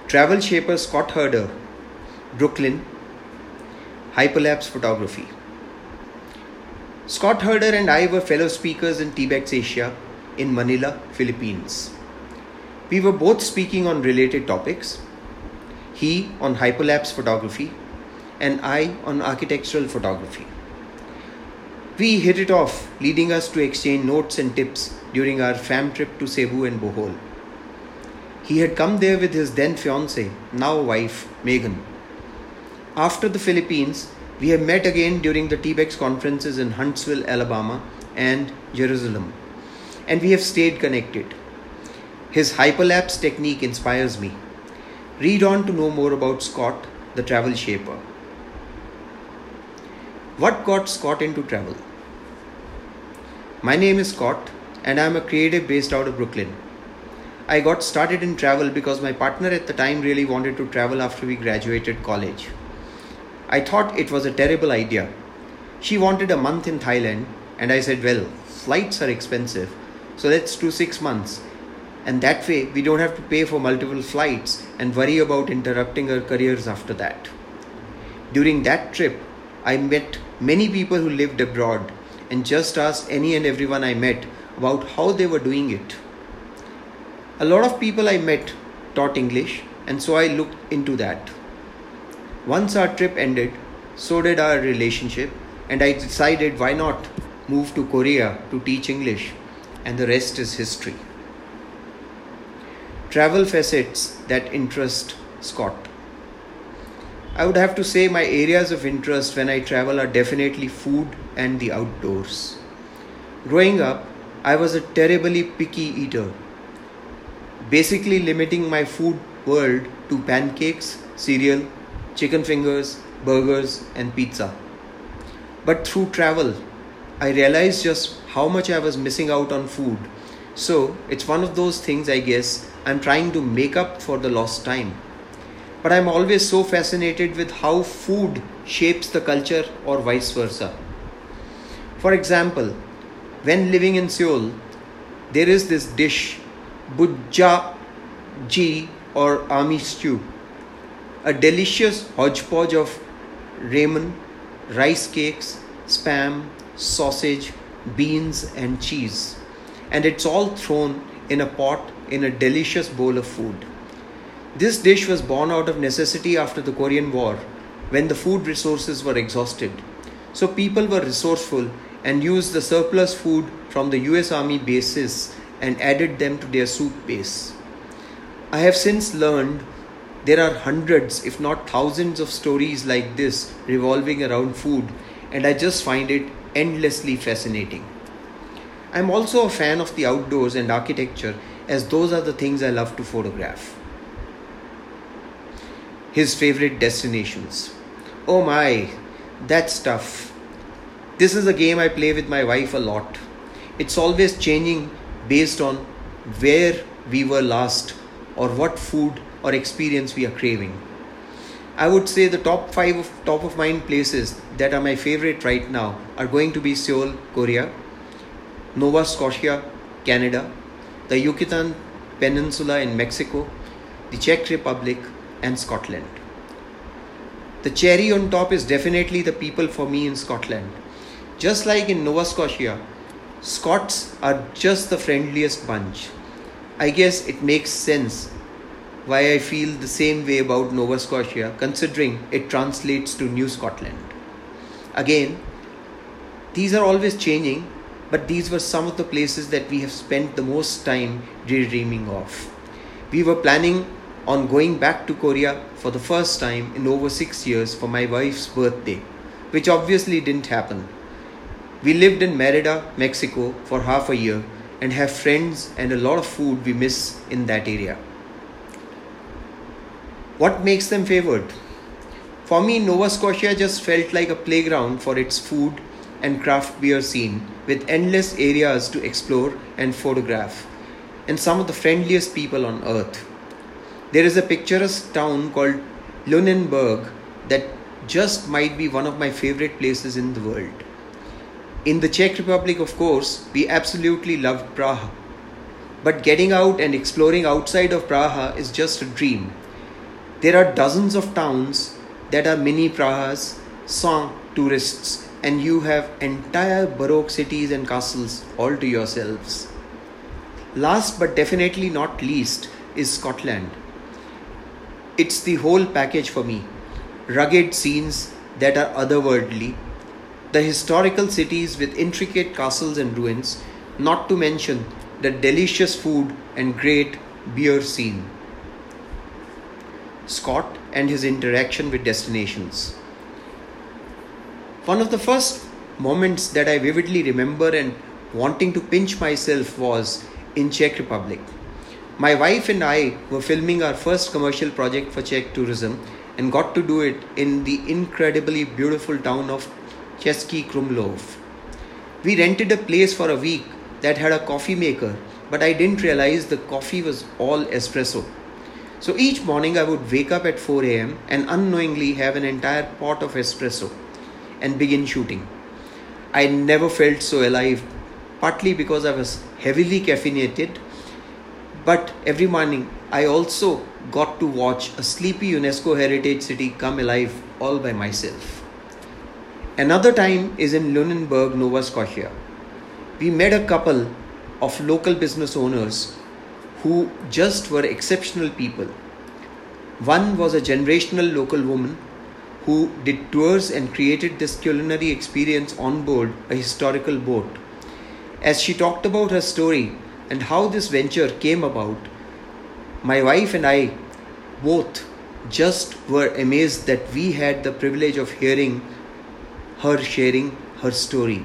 Travel shaper Scott Herder, Brooklyn, Hyperlapse Photography. Scott Herder and I were fellow speakers in TBEX Asia in Manila, Philippines. We were both speaking on related topics, he on hyperlapse photography and I on architectural photography. We hit it off, leading us to exchange notes and tips during our fam trip to Cebu and Bohol. He had come there with his then fiancée, now wife, Megan. After the Philippines, we have met again during the TBEX conferences in Huntsville, Alabama and Jerusalem, and we have stayed connected. His hyperlapse technique inspires me. Read on to know more about Scott, the travel shaper. What got Scott into travel? My name is Scott and I am a creative based out of Brooklyn. I got started in travel because my partner at the time really wanted to travel after we graduated college. I thought it was a terrible idea. She wanted a month in Thailand and I said, well, flights are expensive, so let's do 6 months. And that way we don't have to pay for multiple flights and worry about interrupting our careers after that. During that trip, I met many people who lived abroad and just asked any and everyone I met about how they were doing it. A lot of people I met taught English, and so I looked into that. Once our trip ended, so did our relationship, and I decided why not move to Korea to teach English, and the rest is history. Travel facets that interest Scott. I would have to say my areas of interest when I travel are definitely food and the outdoors. Growing up, I was a terribly picky eater, basically limiting my food world to pancakes, cereal, chicken fingers, burgers and pizza. But through travel, I realized just how much I was missing out on food. So it's one of those things I guess I'm trying to make up for the lost time. But I'm always so fascinated with how food shapes the culture or vice versa. For example, when living in Seoul, there is this dish, bujja-ji or army stew, a delicious hodgepodge of ramen, rice cakes, spam, sausage, beans and cheese. And it's all thrown in a pot in a delicious bowl of food. This dish was born out of necessity after the Korean War, when the food resources were exhausted. So people were resourceful and used the surplus food from the US Army bases and added them to their soup base. I have since learned there are hundreds, if not thousands, of stories like this revolving around food, and I just find it endlessly fascinating. I am also a fan of the outdoors and architecture, as those are the things I love to photograph. His favorite destinations. Oh my, that's tough. This is a game I play with my wife a lot. It's always changing based on where we were last or what food or experience we are craving. I would say the top 5 of top of mind places that are my favorite right now are going to be Seoul, Korea, Nova Scotia, Canada, the Yucatan Peninsula in Mexico, the Czech Republic, and Scotland. The cherry on top is definitely the people for me in Scotland. Just like in Nova Scotia, Scots are just the friendliest bunch. I guess it makes sense why I feel the same way about Nova Scotia, considering it translates to New Scotland. Again, these are always changing, but these were some of the places that we have spent the most time daydreaming of. We were planning on going back to Korea for the first time in over 6 years for my wife's birthday, which obviously didn't happen. We lived in Merida, Mexico for half a year and have friends and a lot of food we miss in that area. What makes them favored? For me, Nova Scotia just felt like a playground for its food and craft beer scene, with endless areas to explore and photograph, and some of the friendliest people on earth. There is a picturesque town called Lunenburg that just might be one of my favorite places in the world. In the Czech Republic, of course, we absolutely loved Praha. But getting out and exploring outside of Praha is just a dream. There are dozens of towns that are mini Prahas, sans tourists, and you have entire Baroque cities and castles all to yourselves. Last but definitely not least is Scotland. It's the whole package for me. Rugged scenes that are otherworldly, the historical cities with intricate castles and ruins, not to mention the delicious food and great beer scene. Scott and his interaction with destinations. One of the first moments that I vividly remember and wanting to pinch myself was in Czech Republic. My wife and I were filming our first commercial project for Czech tourism and got to do it in the incredibly beautiful town of Český Krumlov. We rented a place for a week that had a coffee maker, but I didn't realize the coffee was all espresso. So each morning I would wake up at 4 am and unknowingly have an entire pot of espresso and begin shooting. I never felt so alive, partly because I was heavily caffeinated, but every morning I also got to watch a sleepy UNESCO heritage city come alive all by myself. Another time is in Lunenburg, Nova Scotia. We met a couple of local business owners who just were exceptional people. One was a generational local woman who did tours and created this culinary experience on board a historical boat. As she talked about her story and how this venture came about, my wife and I both just were amazed that we had the privilege of hearing her sharing her story.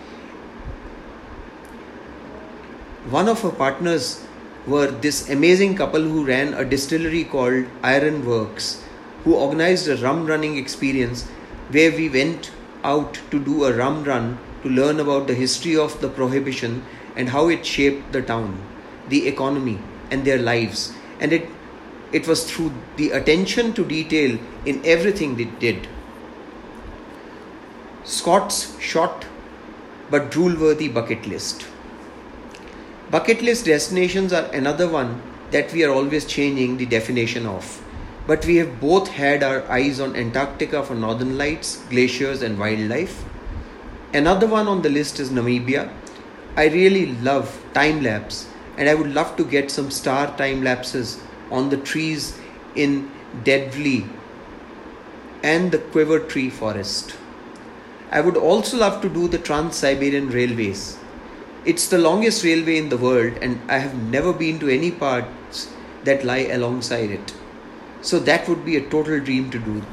One of her partners were this amazing couple who ran a distillery called Iron Works, who organized a rum running experience where we went out to do a rum run to learn about the history of the prohibition and how it shaped the town, the economy, and their lives. And it was through the attention to detail in everything they did. Scott's short but drool-worthy bucket list. Bucket list destinations are another one that we are always changing the definition of. But we have both had our eyes on Antarctica for northern lights, glaciers, and wildlife. Another one on the list is Namibia. I really love time lapse, and I would love to get some star time lapses on the trees in Deadvley and the Quiver Tree Forest. I would also love to do the Trans-Siberian Railways. It's the longest railway in the world, and I have never been to any parts that lie alongside it. So that would be a total dream to do.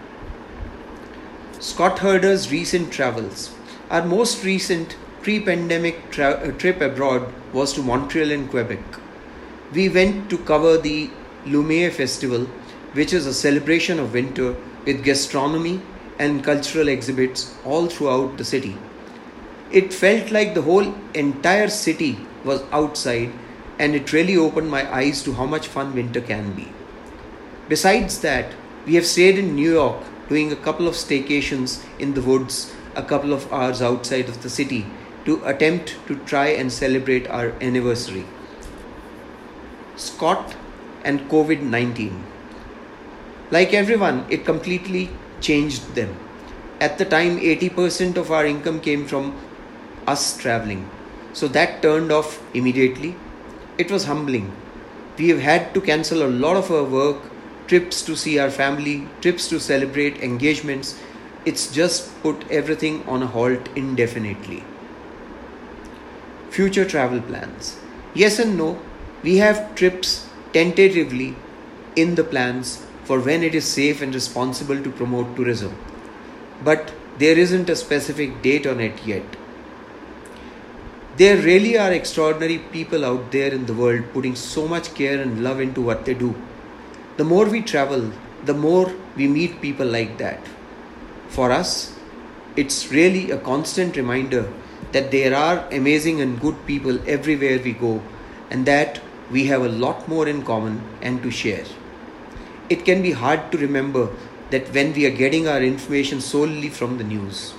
Scott Herder's recent travels. Our most recent pre-pandemic trip abroad was to Montreal and Quebec. We went to cover the Lumiere Festival, which is a celebration of winter with gastronomy and cultural exhibits all throughout the city. It felt like the whole entire city was outside, and it really opened my eyes to how much fun winter can be. Besides that, we have stayed in New York doing a couple of staycations in the woods a couple of hours outside of the city to attempt to try and celebrate our anniversary. Scott and COVID-19. Like everyone, it completely changed them. At the time, 80% of our income came from us traveling. So that turned off immediately. It was humbling. We have had to cancel a lot of our work, trips to see our family, trips to celebrate, engagements. It's just put everything on a halt indefinitely. Future travel plans. Yes and no. We have trips tentatively in the plans for when it is safe and responsible to promote tourism. But there isn't a specific date on it yet. There really are extraordinary people out there in the world putting so much care and love into what they do. The more we travel, the more we meet people like that. For us, it's really a constant reminder that there are amazing and good people everywhere we go, and that we have a lot more in common and to share. It can be hard to remember that when we are getting our information solely from the news.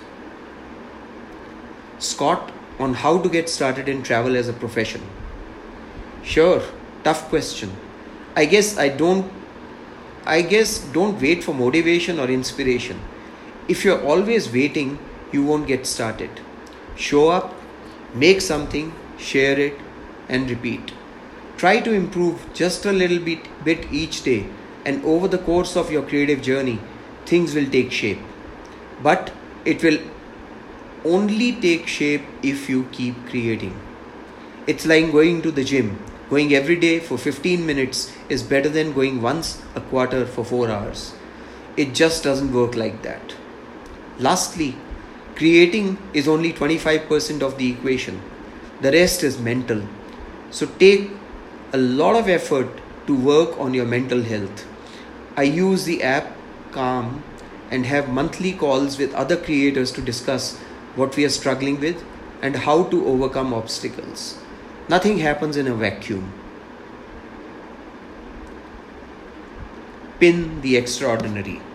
Scott on how to get started in travel as a profession. Sure, tough question. I guess I don't I guess don't wait for motivation or inspiration. If you're always waiting, you won't get started. Show up, make something, share it, and repeat. Try to improve just a little bit each day, and over the course of your creative journey, things will take shape. But it will only take shape if you keep creating. It's like going to the gym. Going every day for 15 minutes is better than going once a quarter for 4 hours. It just doesn't work like that. Lastly, creating is only 25% of the equation. The rest is mental. So take a lot of effort to work on your mental health. I use the app Calm and have monthly calls with other creators to discuss what we are struggling with and how to overcome obstacles. Nothing happens in a vacuum. Pin the extraordinary.